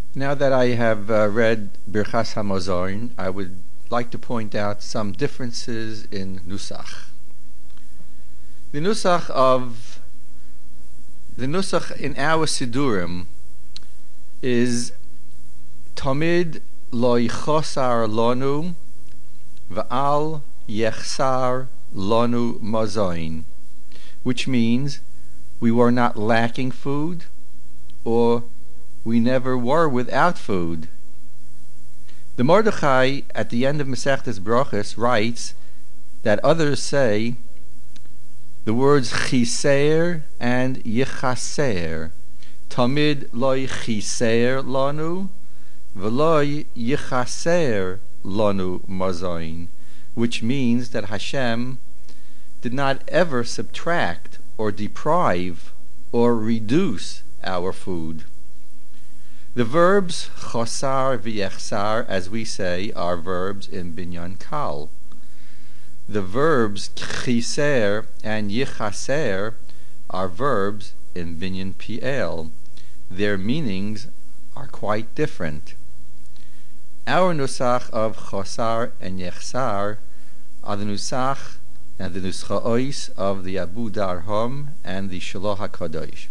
Now that I have read Birchas Hamazon, I would like to point out some differences in Nusach. The Nusach in our Sidurim is Tamid lo yichosar lanu va'al yechsar lanu mazain, which means we were not lacking food, or we never were without food. The Mordechai at the end of Masechtas Brachos writes that others say the words chiser and yichaser, tamid loy chiser lanu v'loy yichaser lanu mazain, which means that Hashem did not ever subtract or deprive or reduce our food. The verbs chosar v'yechsar, as we say, are verbs in binyan kal. The verbs chiser and yichaser are verbs in binyan piel. Their meanings are quite different. Our nusach of chosar and yechsar are the nusach and the nuschaos of the Abu Darham and the Shaloh HaKadosh.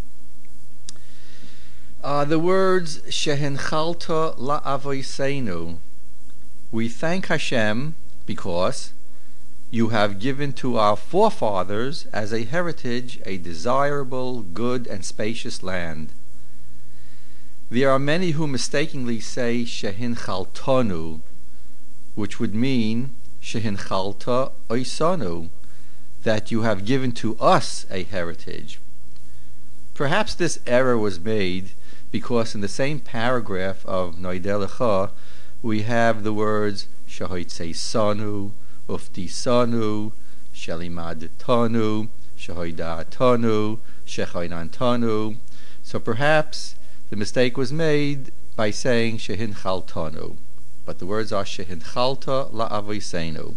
The words shehenchalta la'avoseinu, we thank Hashem because you have given to our forefathers as a heritage a desirable, good, and spacious land. There are many who mistakenly say shehenchaltanu, which would mean shehenchalta oisanu, that you have given to us a heritage. Perhaps this error was made because in the same paragraph of Noidelecha we have the words Shahoitzei Sanu, Ufti Sanu, Shelimad Tanu, Shahoida Tanu, Shechoinan Tanu. So perhaps the mistake was made by saying Shehinchal Tanu, but the words are Shehinchalta La'avoseinu.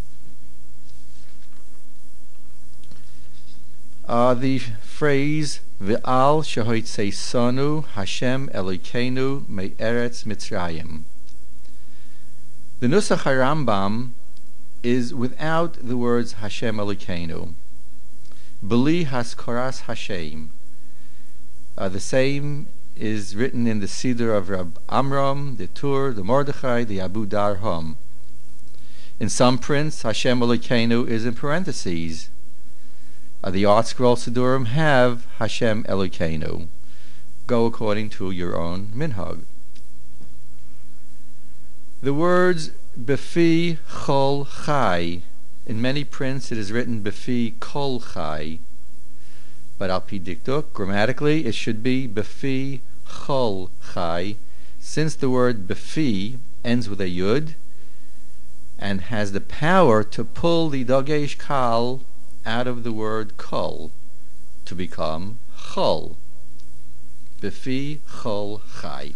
The phrase V'al shehoitzei sanu Hashem Elokeinu me'eretz Mitzrayim. The Nusach HaRambam is without the words Hashem Elokeinu. B'li haskoras Hashem. The same is written in the Siddur of Rab Amram, the Tur, the Mordechai, the Abu Darham. In some prints, Hashem Elokeinu is in parentheses. The Art Scroll Sidurim have Hashem Elokeinu. Go according to your own minhag. The words Befi Chol Chai, in many prints it is written Befi Kol Chai, but al pi diktuk, grammatically it should be Befi Chol Chai, since the word Befi ends with a yud and has the power to pull the dagesh kal out of the word kol to become chol. Befi chol chai.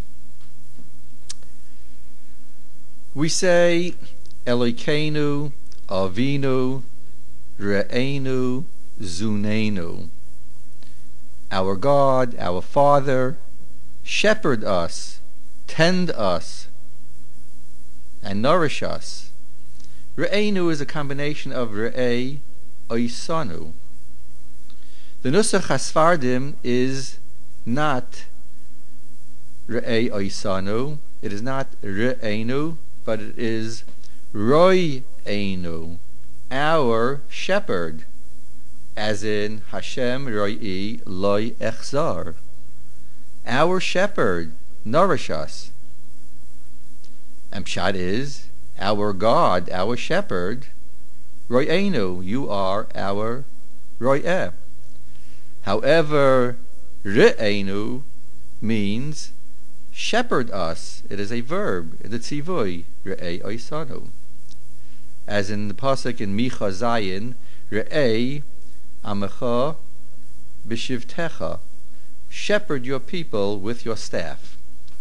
We say Elokeinu, Avinu, Re'enu, Zunenu. Our God, our Father, shepherd us, tend us, and nourish us. Re'enu is a combination of Re'e, Oisanu. The Nusach HaSfardim is not Re'ei Oisanu, it is not Re'enu, but it is Ro'einu, our shepherd, as in Hashem Ro'i Loi Echzar. Our shepherd, nourish us. And Pshat is, our God, our shepherd, Ro'einu, you are our Ro'eh. However, Re'einu means shepherd us. It is a verb in the Tzivui, Re'ei Oisanu. As in the pasuk in Micha Zayin, Re'ei Amecha B'shivtecha, shepherd your people with your staff.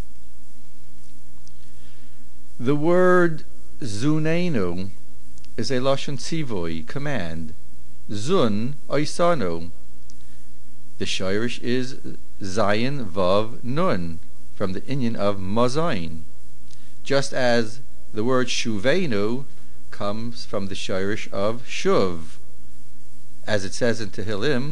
The word Zunenu is a Lashon Tzivui, command. Zun Oisanu. The Shirish is Zayin Vav Nun, from the inyan of mazain, just as the word shuvenu comes from the shirish of shuv, as it says in Tehillim,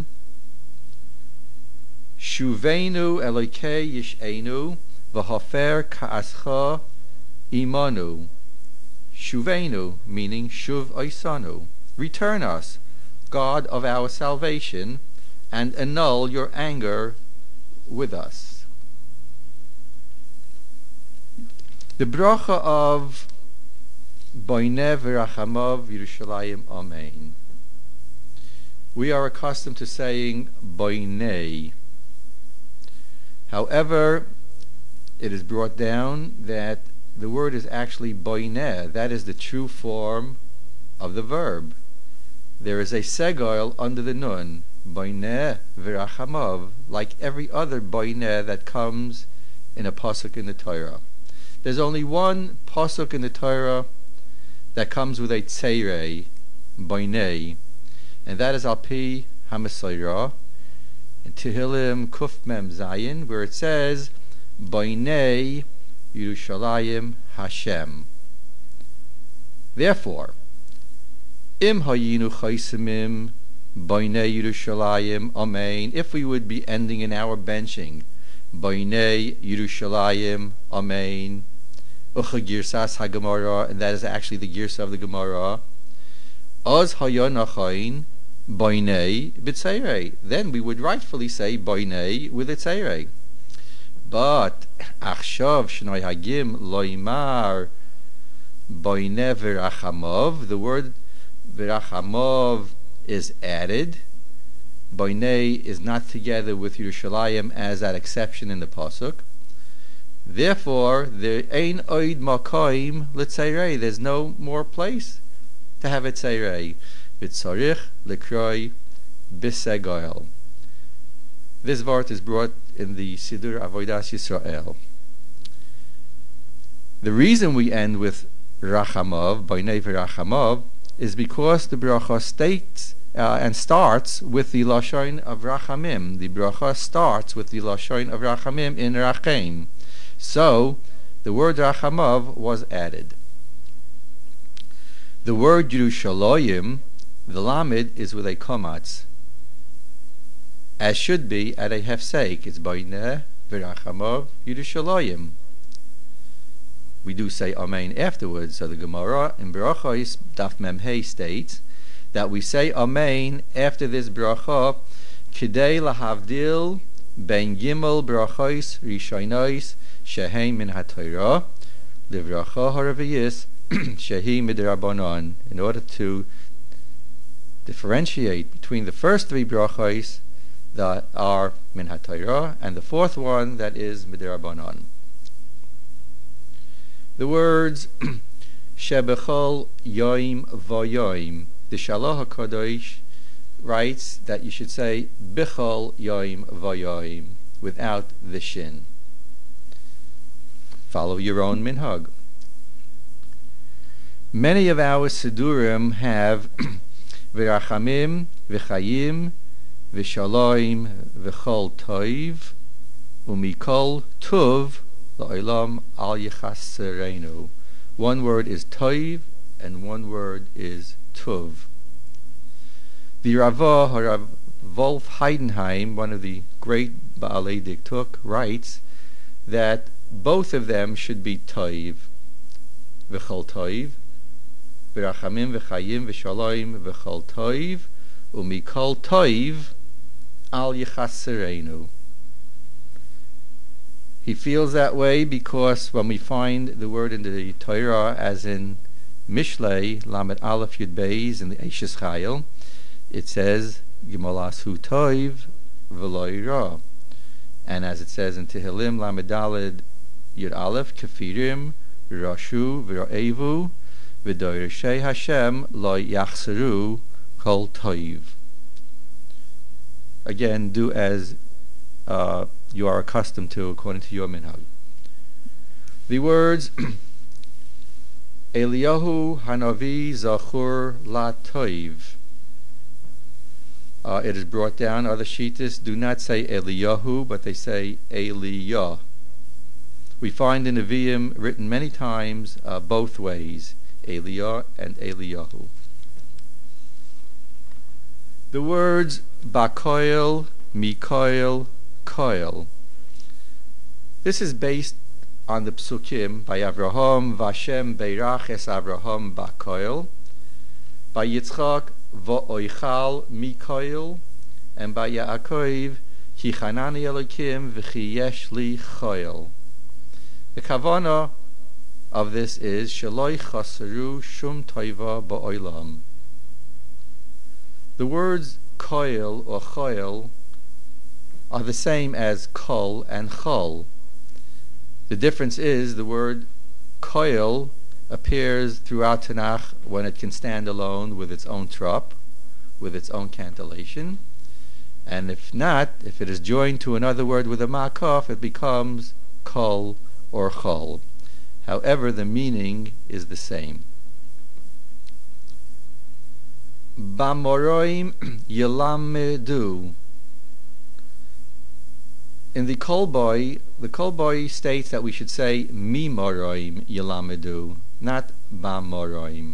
Shuvenu Elokei Yish'enu v'hafer ka'ascha imanu. Shuvenu, meaning Shuv Oisanu. Return us, God of our salvation, and annul your anger with us. The bracha of Boineh v'rachamav Yerushalayim Amen. We are accustomed to saying Boineh. However, it is brought down that the word is actually Boineh. That is the true form of the verb. There is a segoil under the nun, Boineh v'rachamav, like every other Boineh that comes in a pasuk in the Torah. There's only one pasuk in the Torah that comes with a tzeirei, Boineh, and that is Al Pi HaMesorah in Tehillim Kuf Mem Zayin, where it says, Boineh Yerushalayim Hashem. Therefore, Im hayinu chaisimim Boineh Yerushalayim Amen, if we would be ending in our benching, Boineh Yerushalayim Amen, Ucha Girsas HaGemara, and that is actually the Girsa of the Gemara, Oz Hayanachain Boineh B'Tzeirei, then we would rightfully say Boineh with a Tzeirei. But Achshav Shnoi Hagim Loimar Boineh V'Rachamov, the word V'Rachamov is added. Boineh is not together with Yerushalayim as that exception in the pasuk. Therefore, there ain't oid makoim l'tzeirei. There's no more place to have a tzeirei. V'tzarich l'kroi b'segoel. This vart is brought in the Sidur Avodas Yisrael. The reason we end with Rachamav, Boineh v'Rachamav, is because the bracha states and starts with the lashon of Rachamim. The bracha starts with the lashon of Rachamim in Rachem. So, the word Rachamav was added. The word Yerushalayim, the lamed is with a komatz, as should be at a hefsek. It's Boineh v'Rachamav Yerushalayim. We do say Amen afterwards. So the Gemara in Berachos Daf Mem Hey states that we say Amen after this bracha, Kidei lahavdil ben gimel brachos rishonos shehem min haTorah livracha haraviyis shehi midrabanan, in order to differentiate between the first three brachos that are min haTorah and the fourth one that is midrabanan. The words Shebechol Yoim Vayoim, the Shalach HaKadosh writes that you should say Bechol Yoim Vayoim without the shin. Follow your own minhag. Many of our Sidurim have V'rachamim, V'chayim, V'shaloim, V'chol Toiv, Umikol Tuv, La'olam al yichaserenu. One word is toiv and one word is tuv. The Rava, Harav Wolf Heidenheim, one of the great Baalei Diktuk, writes that both of them should be toiv. V'chol toiv, v'rachamim v'chayim v'shaloim v'chol toiv, umikol toiv al yichaserenu. He feels that way because when we find the word in the Torah, as in Mishlei, Lamed Aleph Yud Beis, in the Eishes Chayil, it says, Gimolas hu toiv v'lo yira. And as it says in Tehillim, Lamed Daled Yud Aleph, Kefirim, Rashu, V'ro'evu, V'doireshei Hashem, Lo yachseru kol toiv. Again, do as you are accustomed to according to your minhag. The words Eliyahu Hanavi Zachur La Toiv. It is brought down. Other shittas do not say Eliyahu, but they say Eliyah. We find in Nevi'im written many times both ways, Eliah and Eliyahu. The words Bakoil, Mikoil, Koil. This is based on the Psukim by Avraham, Vashem Beirach es Avraham Bakoil, by Yitzchak, V'oichal Mikoil, and by Yaakov, Ki Chanani Elokim v'chi yesh li Choil. The kavanah of this is Shaloi chasaru shum toiva ba'olam. The words koil or choil are the same as kol and chol. The difference is the word koil appears throughout Tanakh when it can stand alone with its own trop, with its own cantillation, and if not, if it is joined to another word with a makaf, it becomes kol or chol. However, the meaning is the same. Bamoroim yelamedu. In the Kolboy states that we should say mimoroim yelamedu, not bamoroim.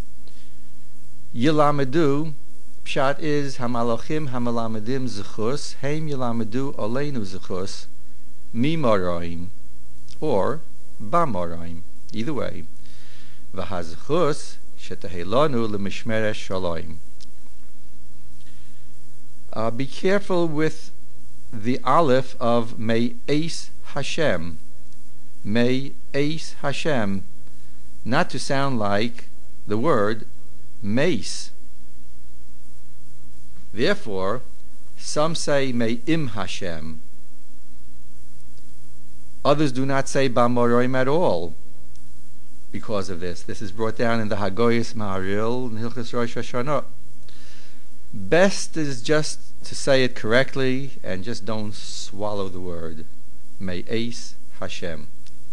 Yelamedu, pshat is hamalachim hamalamedim zechus, heim yelamedu oleinu zechus, mimoroim, or bamoroim. Either way. V'hazechus shetahelanu lemishmeres shalom. Be careful with the aleph of Me'es Hashem. Me'es Hashem. Not to sound like the word mace. Therefore, some say Me'im Hashem. Others do not say Bamoroim at all because of this. This is brought down in the Hagoyis Maharil and Hilchos Rosh Hashanah. Best is just to say it correctly and just don't swallow the word. Me'es Hashem.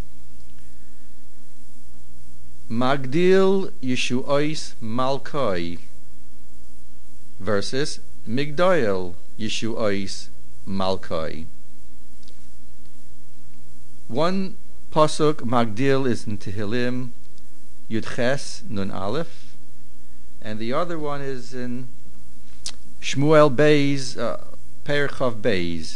Magdil Yeshuois Malkoi versus Migdoil Yeshuois Malkoi. One pasuk Magdil is in Tehillim Yudches Nun Aleph, and the other one is in Shmuel Beis Perchav Beis.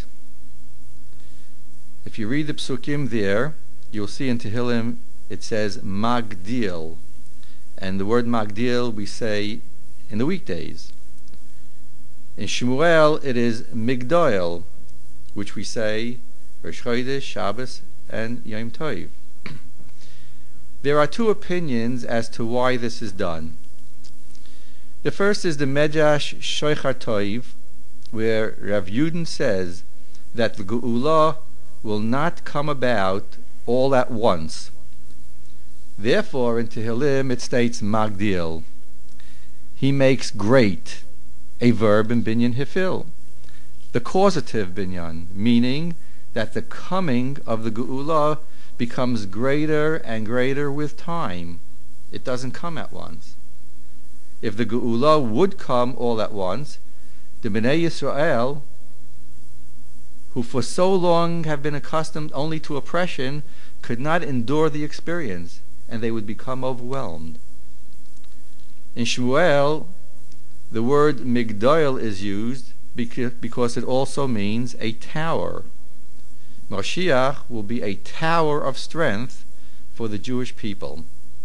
If you read the psukim there, you'll see in Tehillim it says Magdil, and the word Magdil we say in the weekdays. In Shmuel it is Migdoil, which we say Rosh Chodesh, Shabbos, and Yom Tov. There are two opinions as to why this is done. The first is the Medrash Shochar Tov, where Rav Yudin says that the Geula will not come about all at once. Therefore, in Tehillim it states Magdil. He makes great, a verb in Binyan Hifil. The causative Binyan, meaning that the coming of the Geula becomes greater and greater with time. It doesn't come at once. If the Geula would come all at once, the Bnei Yisrael, who for so long have been accustomed only to oppression, could not endure the experience, and they would become overwhelmed. In Shmuel, the word Migdoil is used because it also means a tower. Mashiach will be a tower of strength for the Jewish people.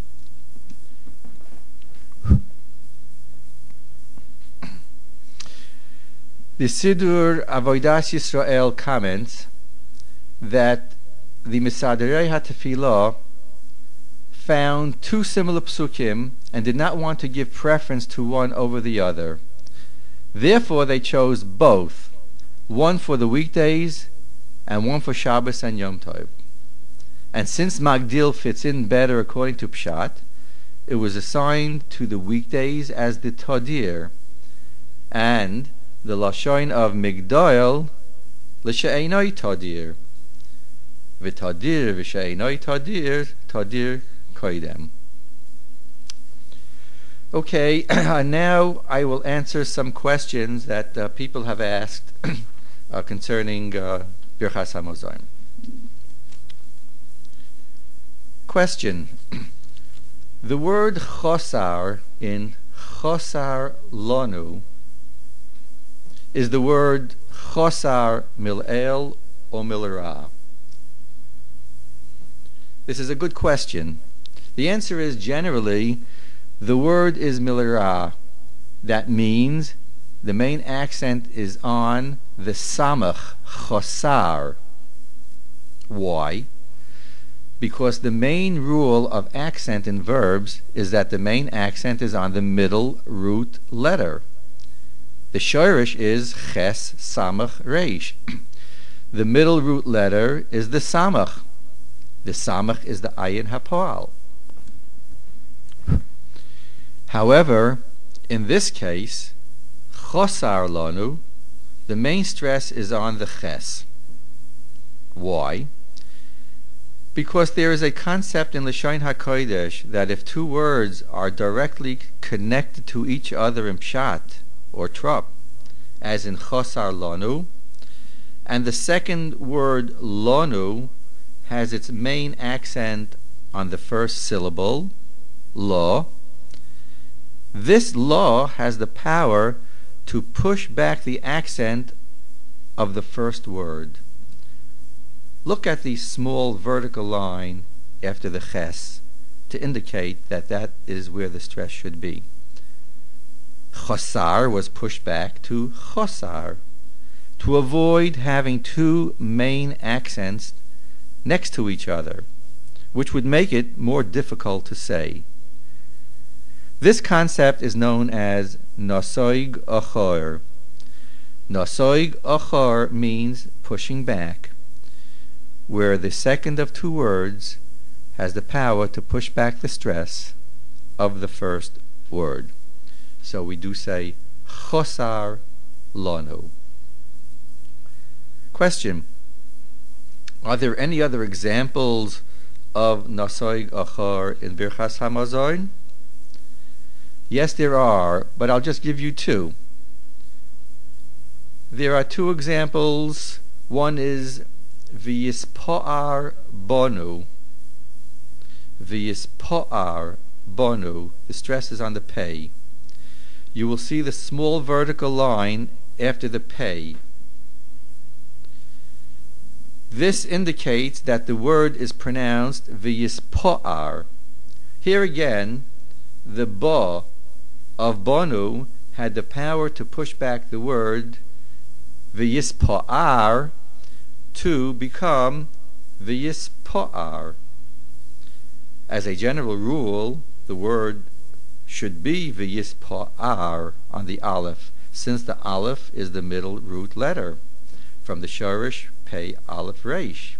The Siddur Avodas Yisrael comments that the Mesaderei HaTefilah found two similar psukim and did not want to give preference to one over the other. Therefore they chose both, one for the weekdays and one for Shabbos and Yom Tov. And since Magdil fits in better according to Pshat, it was assigned to the weekdays as the Tadir, and the Lashon of Migdoil l'she'einoi Tadir. V'tadir v'she'einoi Tadir, Tadir koidem. Okay, now I will answer some questions that people have asked concerning Birchas Hamazon. Question. The word chosar in chosar lonu is the word chosar mil'el or mil'ra? This is a good question. The answer is generally the word is mil'ra. That means the main accent is on the samach, chosar. Why? Because the main rule of accent in verbs is that the main accent is on the middle root letter. The shorish is ches samach reish. The middle root letter is the samach. The samach is the ayin hapoal. However, in this case, chosar lanu, the main stress is on the ches. Why? Because there is a concept in Lashon HaKodesh that if two words are directly connected to each other in pshat or trup, as in chosar lanu, and the second word lanu has its main accent on the first syllable, lo, this lo has the power to push back the accent of the first word. Look at the small vertical line after the ches to indicate that that is where the stress should be. Chosar was pushed back to chosar to avoid having two main accents next to each other, which would make it more difficult to say. This concept is known as nasoig achor. Nasoig achor means pushing back, where the second of two words has the power to push back the stress of the first word. So we do say chosar lanu. Question. Are there any other examples of nasoig achor in Birchas Hamazon? Yes, there are, but I'll just give you two. There are two examples. One is v'yispo'ar bonu. V'yispo'ar bonu. The stress is on the pei. You will see the small vertical line after the pei. This indicates that the word is pronounced v'yispo'ar. Here again, the ba of bonu had the power to push back the word v'yispo'ar to become v'yispo'ar. As a general rule, the word should be v'yispo'ar on the aleph, since the aleph is the middle root letter from the shorish pei aleph reish.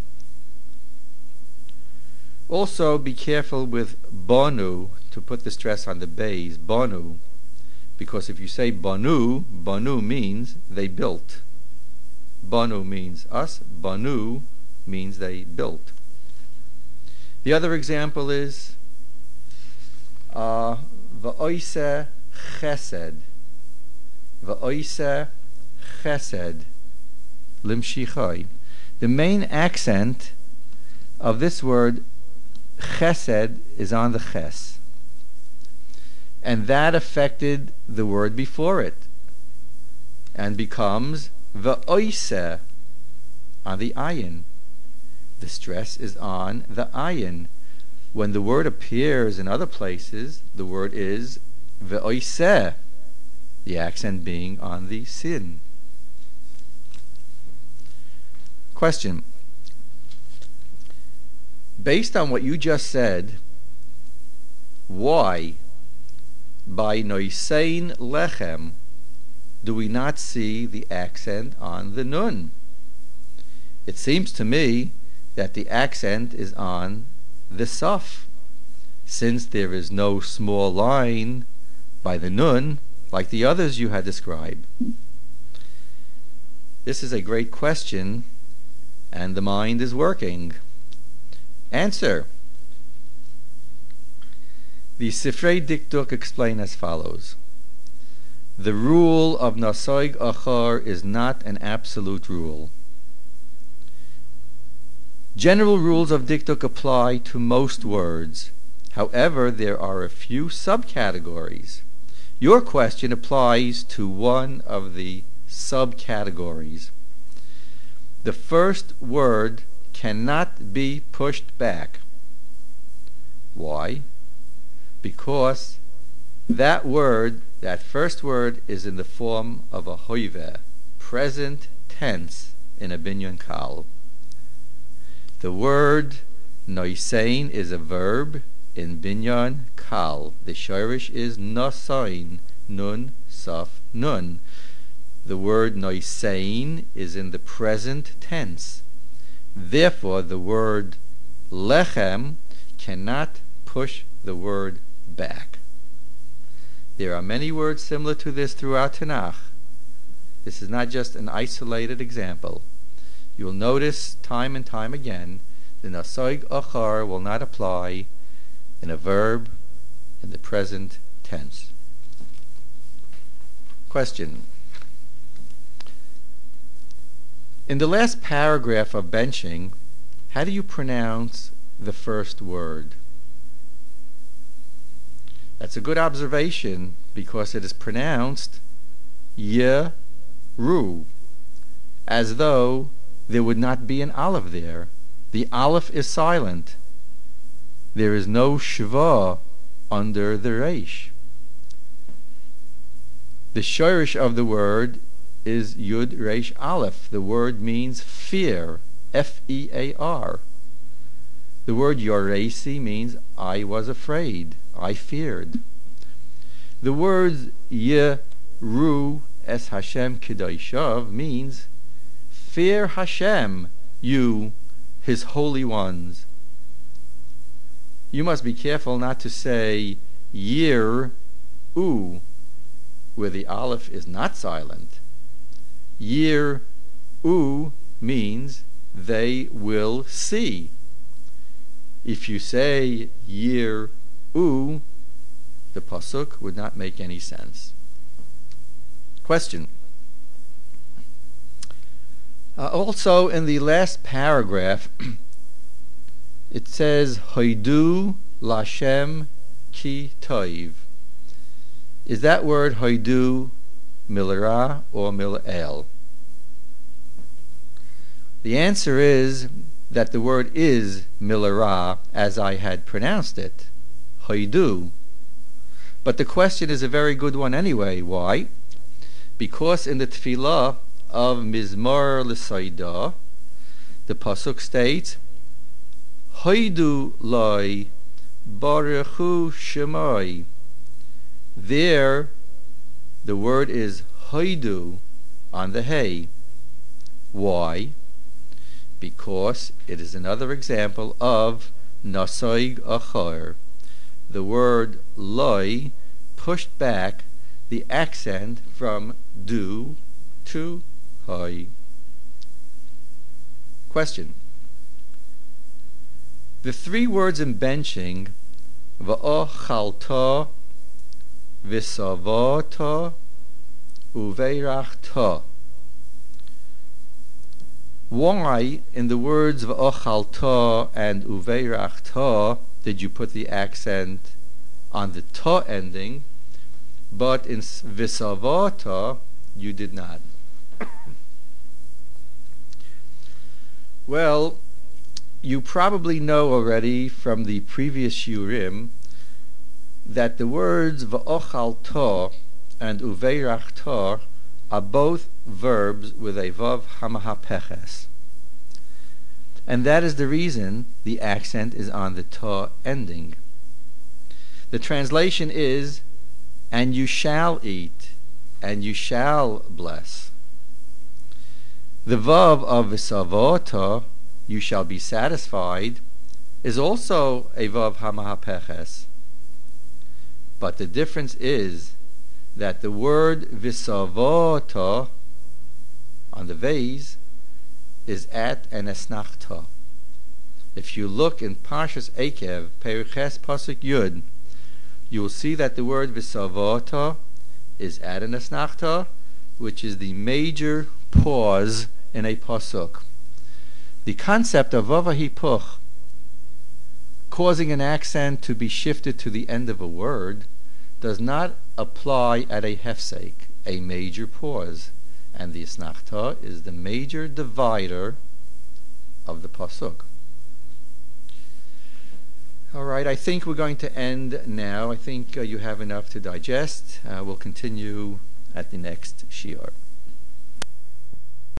Also, be careful with bonu to put the stress on the bays, bonu, because if you say banu, banu means they built. Banu means us, banu means they built. The other example is v'oise chesed. V'oise chesed limshichai. The main accent of this word chesed is on the ches, and that affected the word before it and becomes v'oise on the ayin. The stress is on the ayin. When the word appears in other places, the word is v'oise, the accent being on the sin. Question. Based on what you just said, why by noisein lechem do we not see the accent on the nun? It seems to me that the accent is on the saf, since there is no small line by the nun like the others you had described. This is a great question, and the mind is working. Answer. The Sifrei Dikduk explain as follows. The rule of nasoig achor is not an absolute rule. General rules of dikduk apply to most words. However, there are a few subcategories. Your question applies to one of the subcategories. The first word cannot be pushed back. Why? Because that first word is in the form of a hoive, present tense in a binyan kal. The word noisein is a verb in binyan kal. The shirish is nosain, nun, saf, nun. The word noisein is in the present tense. Therefore, the word lechem cannot push the word back. There are many words similar to this throughout Tanakh. This is not just an isolated example. You will notice time and time again the nasoig achar will not apply in a verb in the present tense. Question. In the last paragraph of benching, how do you pronounce the first word? That's a good observation because it is pronounced ye-ru, as though there would not be an aleph there. The aleph is silent. There is no shva under the reish. The shirish of the word is yud reish aleph. The word means fear, F-E-A-R. The word yoresi means I was afraid, I feared. The words ye-ru es Hashem kedaishav means fear Hashem, you, his holy ones. You must be careful not to say yir-u, where the aleph is not silent. Yir-u means they will see. If you say yir-u, the pasuk would not make any sense. Question. Also, in the last paragraph, it says, Hoidu Lashem ki toiv. Is that word Hoidu milra or mil'el? The answer is that the word is milra, as I had pronounced it, Hoidu. But the question is a very good one anyway. Why? Because in the tefillah of Mizmor L'Saidah, the pasuk states, Hoidu loi baruchu shemai. There, the word is hoidu on the hay. Why? Because it is another example of nasoig achar. The word loi pushed back the accent from du to hoi. Question. The three words in benching, va'ochalta, v'savata, uveirachta. Why in the words va'ochalta and uveirachta did you put the accent on the ta ending, but in v'savata you did not? Well, you probably know already from the previous shiurim that the words va'ochalta and uveirachta are both verbs with a vav hamahapeches. And that is the reason the accent is on the ta ending. The translation is, and you shall eat, and you shall bless. The vav of v'savata, you shall be satisfied, is also a vav hamahapeches. But the difference is that the word v'savata on the vase is at an esnachta. If you look in Parshas Ekev, Periches Pasuk Yud, you will see that the word v'savata is at an esnachta, which is the major pause in a pasuk. The concept of vav hipuch, causing an accent to be shifted to the end of a word, does not apply at a hefsek, a major pause, and the Asnachta is the major divider of the pasuk. All right, I think we're going to end now. I think you have enough to digest. We'll continue at the next shiur.